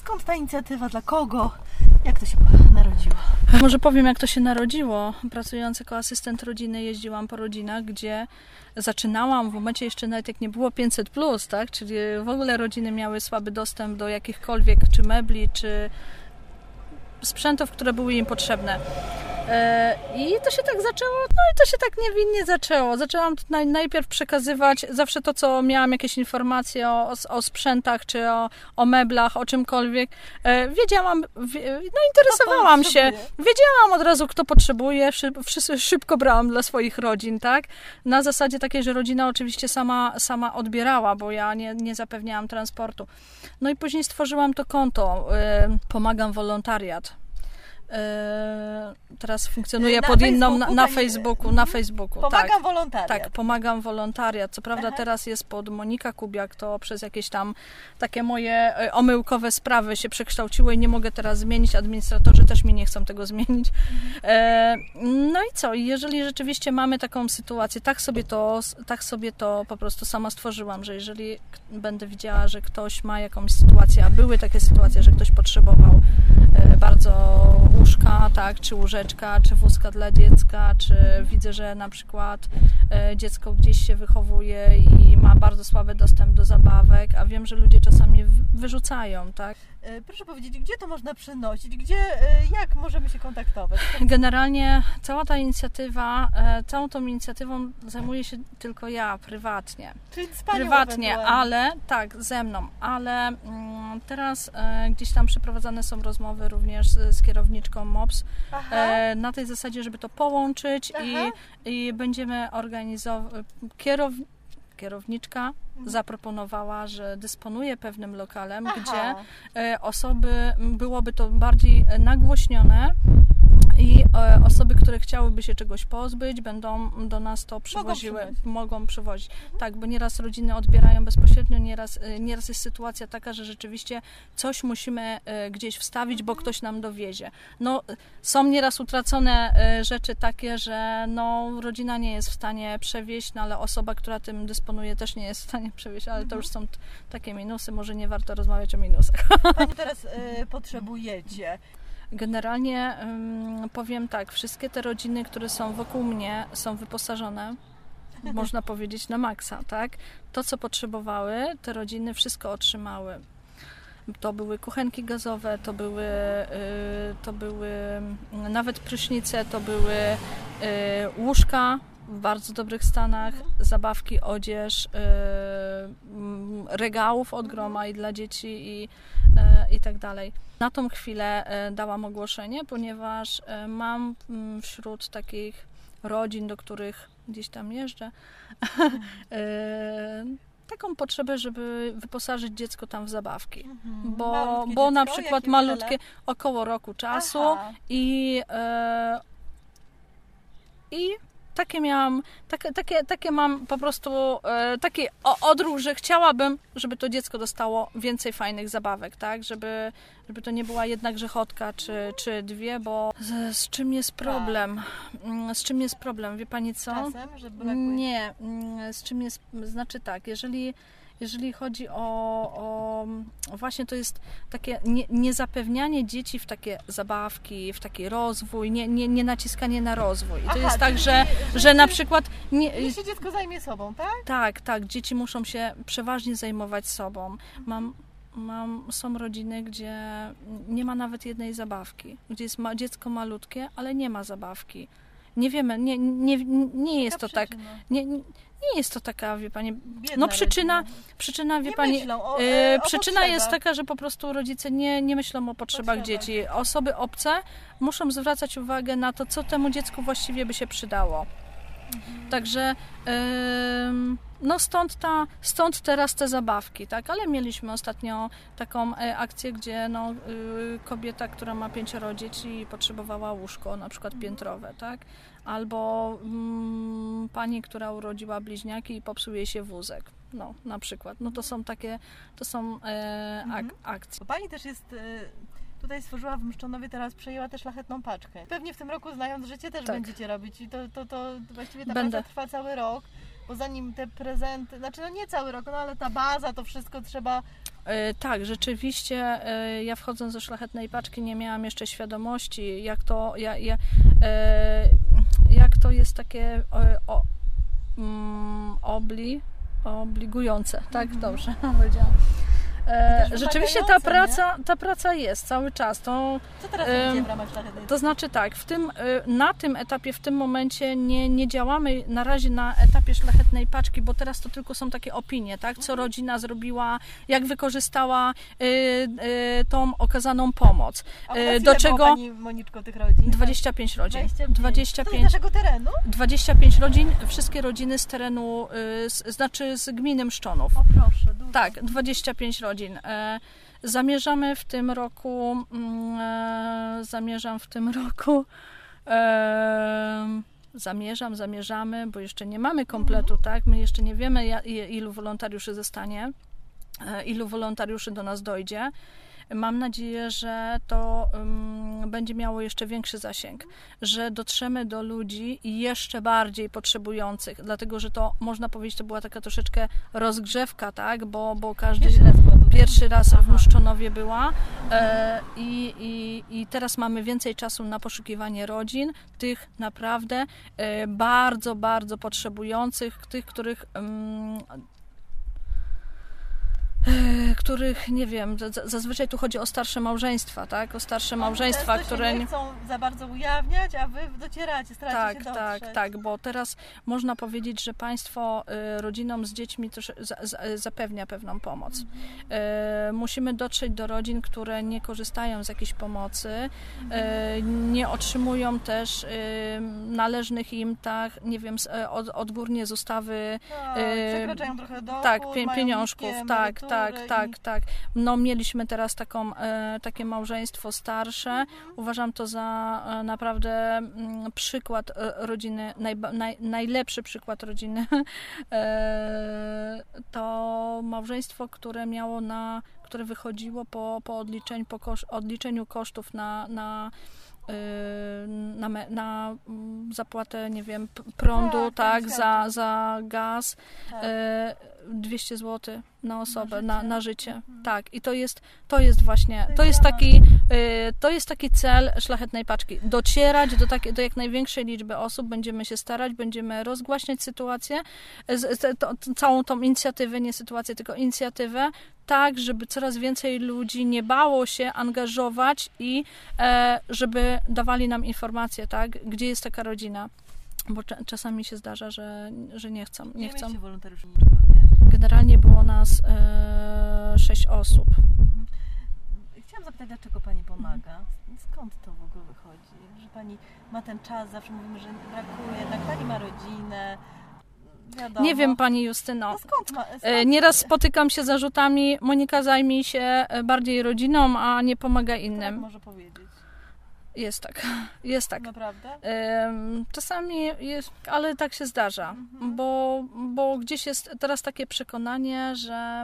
Skąd ta inicjatywa? Dla kogo? Jak to się narodziło? Może powiem, jak to się narodziło. Pracując jako asystent rodziny jeździłam po rodzinach, gdzie zaczynałam w momencie jeszcze nawet jak nie było 500+, tak? Czyli w ogóle rodziny miały słaby dostęp do jakichkolwiek czy mebli, czy sprzętów, które były im potrzebne. I to się tak zaczęło, no i to się tak niewinnie zaczęło. Zaczęłam najpierw przekazywać zawsze to, co miałam jakieś informacje o sprzętach, czy o meblach, o czymkolwiek. Wiedziałam, no interesowałam się. Wiedziałam od razu, kto potrzebuje. Wszyscy szybko brałam dla swoich rodzin, tak? Na zasadzie takiej, że rodzina oczywiście sama odbierała, bo ja nie zapewniałam transportu. No i później stworzyłam to konto. Pomagam wolontariat. Teraz funkcjonuje pod inną na Facebooku. Pomagam wolontariat. Tak, pomagam wolontariat. Co prawda teraz jest pod Monika Kubiak, to przez jakieś tam takie moje omyłkowe sprawy się przekształciło i nie mogę teraz zmienić. Administratorzy też mi nie chcą tego zmienić. No i co? Jeżeli rzeczywiście mamy taką sytuację, tak sobie to po prostu sama stworzyłam, że jeżeli będę widziała, że ktoś ma jakąś sytuację, a były takie sytuacje, że ktoś potrzebował bardzo łóżka, tak, czy łóżeczka, czy wózka dla dziecka, czy widzę, że na przykład dziecko gdzieś się wychowuje i ma bardzo słaby dostęp do zabawek, a wiem, że ludzie czasami wyrzucają, tak? Proszę powiedzieć, gdzie to można przynosić? Jak możemy się kontaktować? Generalnie całą tą inicjatywą zajmuję się tylko ja, prywatnie. Czyli z panią prywatnie, ale tak, ze mną, ale teraz gdzieś tam przeprowadzane są rozmowy również z kierowniczką MOPS na tej zasadzie, żeby to połączyć i będziemy organizować. Kierowniczka zaproponowała, że dysponuje pewnym lokalem, gdzie byłoby to bardziej nagłośnione i osoby, które chciałyby się czegoś pozbyć, będą do nas to przywoziły, mogą przywozić. Tak, bo nieraz rodziny odbierają bezpośrednio, nieraz jest sytuacja taka, że rzeczywiście coś musimy gdzieś wstawić, bo ktoś nam dowiezie. No, są nieraz utracone rzeczy takie, że no, rodzina nie jest w stanie przewieźć, no, ale osoba, która tym dysponuje, też nie jest w stanie przewieźć, ale to już są takie minusy, może nie warto rozmawiać o minusach. Pani teraz potrzebujecie? Generalnie powiem tak, wszystkie te rodziny, które są wokół mnie, są wyposażone, można powiedzieć, na maksa, tak? To, co potrzebowały, te rodziny wszystko otrzymały. To były kuchenki gazowe, to były nawet prysznice, to były łóżka w bardzo dobrych stanach, zabawki, odzież, regałów od groma i dla dzieci i tak dalej. Na tą chwilę dałam ogłoszenie, ponieważ mam wśród takich rodzin, do których gdzieś tam jeżdżę, taką potrzebę, żeby wyposażyć dziecko tam w zabawki. Bo na przykład malutkie, około roku czasu i takie mam po prostu taki odruch, że chciałabym, żeby to dziecko dostało więcej fajnych zabawek, tak? Żeby to nie była jedna grzechotka czy dwie, bo z czym jest problem? Z czym jest problem? Wie pani co? Czasem, że brakuje? Nie, z czym jest, znaczy tak, jeżeli chodzi o właśnie to jest takie niezapewnianie dzieci w takie zabawki, w taki rozwój, nie naciskanie na rozwój. I to jest tak, że na przykład... Niech się dziecko zajmie sobą, tak? Tak, dzieci muszą się przeważnie zajmować sobą. Są rodziny, gdzie nie ma nawet jednej zabawki, gdzie jest dziecko malutkie, ale nie ma zabawki. Nie wiemy, nie jest to tak... Nie jest to taka, wie pani, no przyczyna, wie pani, przyczyna jest taka, że po prostu rodzice nie myślą o potrzebach dzieci. Osoby obce muszą zwracać uwagę na to, co temu dziecku właściwie by się przydało. Także no stąd teraz te zabawki, tak? Ale mieliśmy ostatnio taką akcję, gdzie no, kobieta, która ma 5 dzieci, potrzebowała łóżko, na przykład piętrowe, tak? Albo pani, która urodziła bliźniaki i popsuje się wózek, no na przykład. No to są akcje. Pani też jest... Tutaj stworzyła w Mszczonowie, teraz przejęła też szlachetną paczkę. Pewnie w tym roku, znając życie, też będziecie robić i to właściwie ta praca trwa cały rok, bo zanim te prezenty, znaczy no nie cały rok, no ale ta baza, to wszystko trzeba Tak, rzeczywiście ja wchodząc do Szlachetnej Paczki nie miałam jeszcze świadomości, jak to jest takie obligujące, tak? Dobrze powiedziałam. Rzeczywiście ta praca jest cały czas. Co teraz robicie w ramach Szlachetnej? To znaczy tak, na tym etapie, w tym momencie nie działamy na razie na etapie Szlachetnej Paczki, bo teraz to tylko są takie opinie, tak? Co rodzina zrobiła, jak wykorzystała tą okazaną pomoc. Do czego Pani Moniczko tych rodzin? 25 rodzin. 25. To z naszego terenu? 25 rodzin, wszystkie rodziny z terenu, znaczy z gminy Mszczonów. O proszę, dużo. Tak, 25 rodzin. Zamierzamy w tym roku, zamierzamy, bo jeszcze nie mamy kompletu, tak? My jeszcze nie wiemy, ilu wolontariuszy zostanie, ilu wolontariuszy do nas dojdzie. Mam nadzieję, że to będzie miało jeszcze większy zasięg, że dotrzemy do ludzi jeszcze bardziej potrzebujących, dlatego, że to, można powiedzieć, to była taka troszeczkę rozgrzewka, tak, bo każdy pierwszy raz w Mszczonowie była i teraz mamy więcej czasu na poszukiwanie rodzin, tych naprawdę bardzo, bardzo potrzebujących, tych, których, nie wiem, zazwyczaj tu chodzi o starsze małżeństwa, tak? O starsze małżeństwa, które nie chcą za bardzo ujawniać, a wy docieracie, staracie się dotrzeć. Tak, bo teraz można powiedzieć, że państwo rodzinom z dziećmi też zapewnia pewną pomoc. Musimy dotrzeć do rodzin, które nie korzystają z jakiejś pomocy, nie otrzymują też należnych im, tak, nie wiem, odgórnie z ustawy przekraczają trochę dochód, tak, pieniążków, tak. No mieliśmy teraz takie małżeństwo starsze. Uważam to za naprawdę przykład rodziny, najlepszy przykład rodziny. To małżeństwo, które wychodziło po odliczeniu kosztów na zapłatę, nie wiem, prądu, tak, za gaz, 200 zł na osobę, na życie. Tak, i to jest właśnie, to jest taki cel Szlachetnej Paczki. Docierać do jak największej liczby osób, będziemy się starać, będziemy rozgłaśniać sytuację, całą tą inicjatywę, nie sytuację, tylko inicjatywę, tak, żeby coraz więcej ludzi nie bało się angażować i żeby dawali nam informacje, tak, gdzie jest taka rodzina. Bo czasami się zdarza, że nie chcą. Generalnie było nas 6 osób. Chciałam zapytać, dlaczego Pani pomaga? Skąd to w ogóle wychodzi? Że Pani ma ten czas, zawsze mówimy, że brakuje, jednak Pani ma rodzinę. Wiadomo. Nie wiem, Pani Justyno. No skąd? Nieraz spotykam się z zarzutami, Monika, zajmij się bardziej rodziną, a nie pomaga innym. Tak może powiedzieć. Jest tak. Naprawdę? Czasami jest, ale tak się zdarza, bo gdzieś jest teraz takie przekonanie, że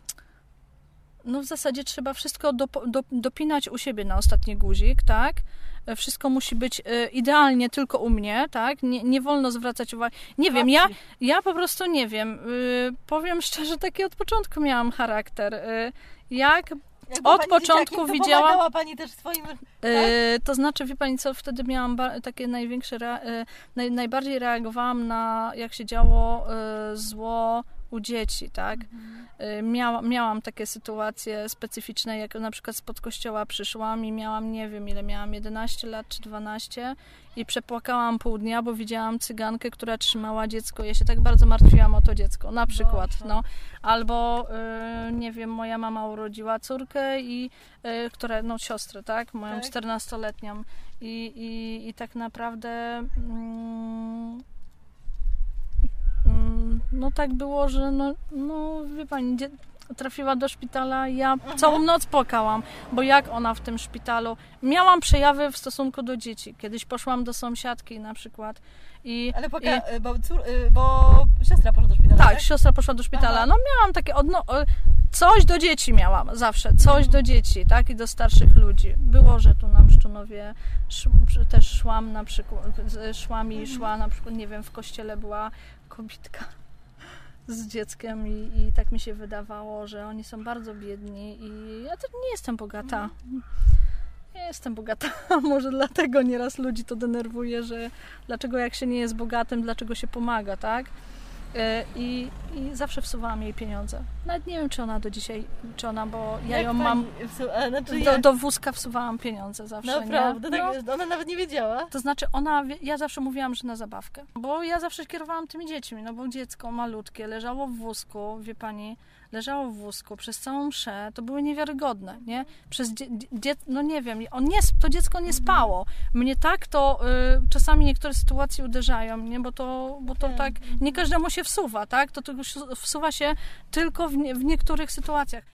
no w zasadzie trzeba wszystko dopinać u siebie na ostatni guzik, tak? Wszystko musi być idealnie tylko u mnie, tak? Nie wolno zwracać uwagi. Nie wiem, ja po prostu nie wiem. Powiem szczerze, taki od początku miałam charakter. Od początku widziałam. Pomagała Pani też swoim. Tak? To znaczy, wie Pani co, wtedy miałam takie najbardziej reagowałam na, jak się działo zło u dzieci, tak? Miałam takie sytuacje specyficzne, jak na przykład spod kościoła przyszłam i miałam, nie wiem ile miałam, 11 lat czy 12 i przepłakałam pół dnia, bo widziałam cygankę, która trzymała dziecko. Ja się tak bardzo martwiłam o to dziecko, na przykład, no. Albo, nie wiem, moja mama urodziła córkę która, no siostrę, tak? Moją 14-letnią i tak naprawdę no tak było, że no wie Pani, trafiła do szpitala, ja całą noc płakałam, bo jak ona w tym szpitalu, miałam przejawy w stosunku do dzieci. Kiedyś poszłam do sąsiadki na przykład ale bo siostra poszła do szpitala, tak? Siostra poszła do szpitala. No miałam takie, coś do dzieci miałam zawsze, coś do dzieci, tak? I do starszych ludzi. Było, że tu na Mszczonowie też szłam na przykład, na przykład, nie wiem, w kościele była kobitka. z dzieckiem i tak mi się wydawało, że oni są bardzo biedni i ja też nie jestem bogata. Nie jestem bogata, może dlatego nieraz ludzi to denerwuje, że dlaczego jak się nie jest bogatym, dlaczego się pomaga, tak? I zawsze wsuwałam jej pieniądze. Nawet nie wiem, czy ona do dzisiaj, bo ja ją mam... Do wózka wsuwałam pieniądze zawsze, naprawdę? nie? Tak, ona nawet nie wiedziała? To znaczy ja zawsze mówiłam, że na zabawkę. Bo ja zawsze kierowałam tymi dziećmi, no bo dziecko malutkie leżało w wózku, wie pani, leżało w wózku przez całą mszę, to były niewiarygodne, nie? No nie wiem, to dziecko nie spało. Mnie tak to czasami niektóre sytuacje uderzają, nie? Bo to tak nie każdemu się wsuwa, tak? To tylko wsuwa się tylko w niektórych sytuacjach.